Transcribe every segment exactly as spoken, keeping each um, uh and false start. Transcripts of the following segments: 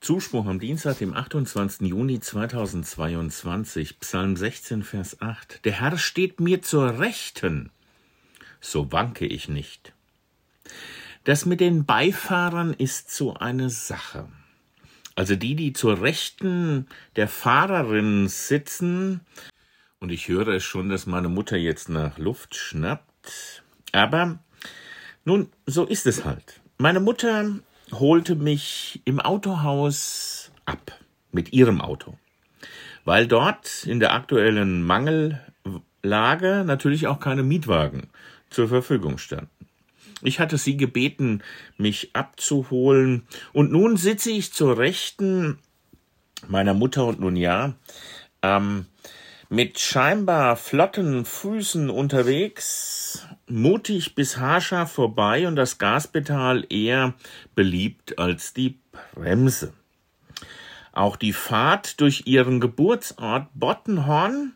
Zuspruch am Dienstag, dem achtundzwanzigsten Juni zweitausendzweiundzwanzig, Psalm sechzehn, Vers acht. Der Herr steht mir zur Rechten, so wanke ich nicht. Das mit den Beifahrern ist so eine Sache. Also die, die zur Rechten der Fahrerin sitzen, und ich höre es schon, dass meine Mutter jetzt nach Luft schnappt, aber nun, so ist es halt. Meine Mutter holte mich im Autohaus ab, mit ihrem Auto, weil dort in der aktuellen Mangellage natürlich auch keine Mietwagen zur Verfügung standen. Ich hatte sie gebeten, mich abzuholen, und nun sitze ich zur Rechten meiner Mutter und nun ja, ähm, mit scheinbar flotten Füßen unterwegs, mutig bis haarscharf vorbei und das Gaspedal eher beliebt als die Bremse. Auch die Fahrt durch ihren Geburtsort Bottenhorn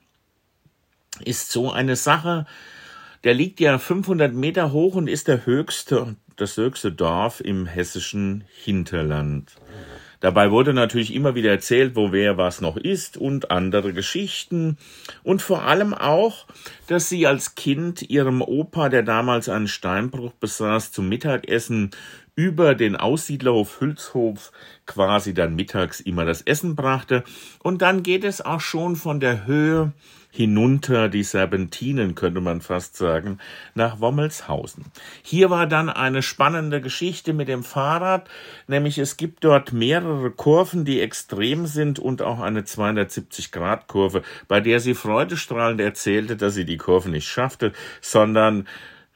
ist so eine Sache. Der liegt ja fünfhundert Meter hoch und ist der höchste, das höchste Dorf im hessischen Hinterland. Dabei wurde natürlich immer wieder erzählt, wo wer was noch ist und andere Geschichten. Und vor allem auch, dass sie als Kind ihrem Opa, der damals einen Steinbruch besaß, zum Mittagessen über den Aussiedlerhof Hülshof quasi dann mittags immer das Essen brachte. Und dann geht es auch schon von der Höhe hinunter, die Serpentinen, könnte man fast sagen, nach Wommelshausen. Hier war dann eine spannende Geschichte mit dem Fahrrad, nämlich es gibt dort mehrere Kurven, die extrem sind und auch eine zweihundertsiebzig-Grad-Kurve, bei der sie freudestrahlend erzählte, dass sie die Kurve nicht schaffte, sondern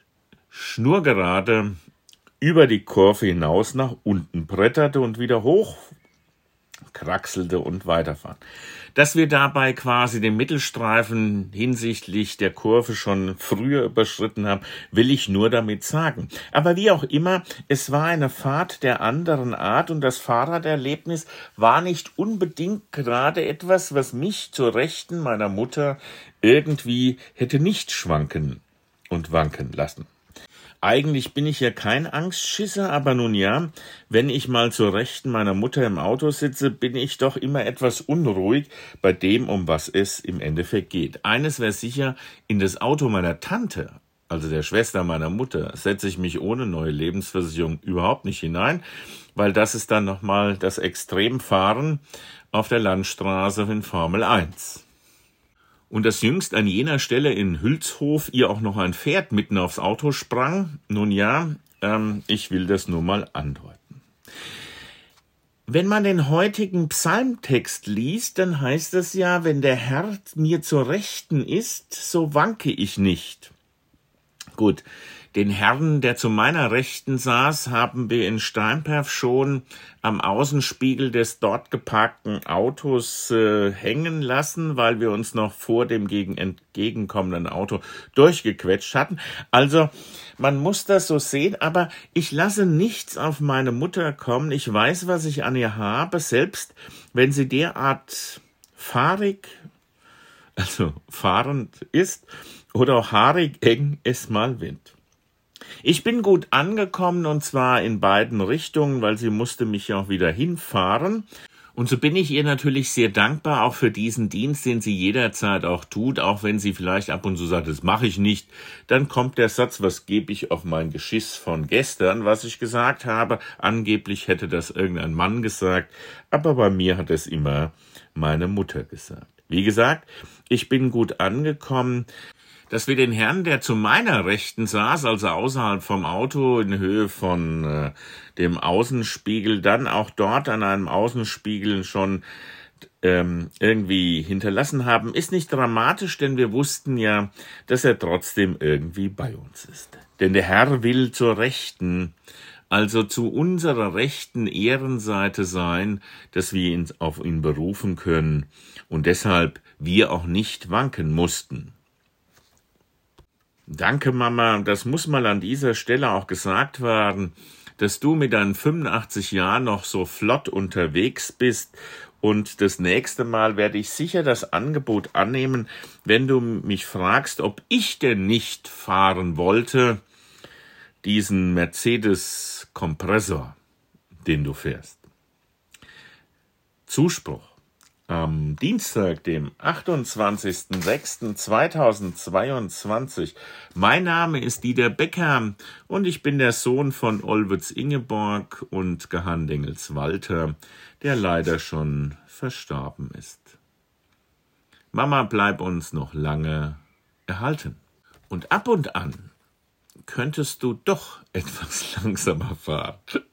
schnurgerade über die Kurve hinaus nach unten bretterte und wieder hoch kraxelte und weiterfahren. Dass wir dabei quasi den Mittelstreifen hinsichtlich der Kurve schon früher überschritten haben, will ich nur damit sagen. Aber wie auch immer, es war eine Fahrt der anderen Art und das Fahrraderlebnis war nicht unbedingt gerade etwas, was mich zur Rechten meiner Mutter irgendwie hätte nicht schwanken und wanken lassen. Eigentlich bin ich ja kein Angstschisser, aber nun ja, wenn ich mal zur Rechten meiner Mutter im Auto sitze, bin ich doch immer etwas unruhig bei dem, um was es im Endeffekt geht. Eines wäre sicher, in das Auto meiner Tante, also der Schwester meiner Mutter, setze ich mich ohne neue Lebensversicherung überhaupt nicht hinein, weil das ist dann nochmal das Extremfahren auf der Landstraße in Formel eins. Und dass jüngst an jener Stelle in Hülshof ihr auch noch ein Pferd mitten aufs Auto sprang, nun ja, ähm, ich will das nur mal andeuten. Wenn man den heutigen Psalmtext liest, dann heißt es ja, wenn der Herr mir zur Rechten ist, so wanke ich nicht. Gut, den Herrn, der zu meiner Rechten saß, haben wir in Steinperf schon am Außenspiegel des dort geparkten Autos äh, hängen lassen, weil wir uns noch vor dem gegen entgegenkommenden Auto durchgequetscht hatten. Also man muss das so sehen, aber ich lasse nichts auf meine Mutter kommen. Ich weiß, was ich an ihr habe, selbst wenn sie derart fahrig, also fahrend ist oder auch haarig eng es mal wird. Ich bin gut angekommen und zwar in beiden Richtungen, weil sie musste mich ja auch wieder hinfahren. Und so bin ich ihr natürlich sehr dankbar auch für diesen Dienst, den sie jederzeit auch tut, auch wenn sie vielleicht ab und zu sagt, das mache ich nicht. Dann kommt der Satz, was gebe ich auf mein Geschiss von gestern, was ich gesagt habe. Angeblich hätte das irgendein Mann gesagt, aber bei mir hat es immer meine Mutter gesagt. Wie gesagt, ich bin gut angekommen. Dass wir den Herrn, der zu meiner Rechten saß, also außerhalb vom Auto in Höhe von äh, dem Außenspiegel, dann auch dort an einem Außenspiegel schon ähm, irgendwie hinterlassen haben, ist nicht dramatisch, denn wir wussten ja, dass er trotzdem irgendwie bei uns ist. Denn der Herr will zur Rechten, also zu unserer rechten Ehrenseite sein, dass wir ihn auf ihn berufen können und deshalb wir auch nicht wanken mussten. Danke, Mama, das muss mal an dieser Stelle auch gesagt werden, dass du mit deinen fünfundachtzig Jahren noch so flott unterwegs bist und das nächste Mal werde ich sicher das Angebot annehmen, wenn du mich fragst, ob ich denn nicht fahren wollte, diesen Mercedes-Kompressor, den du fährst. Zuspruch. Am Dienstag, dem achtundzwanzigsten sechsten zweitausendzweiundzwanzig. Mein Name ist Dieter Becker und ich bin der Sohn von Olwitz Ingeborg und Gehandengels Walter, der leider schon verstorben ist. Mama, bleib uns noch lange erhalten. Und ab und an könntest du doch etwas langsamer fahren.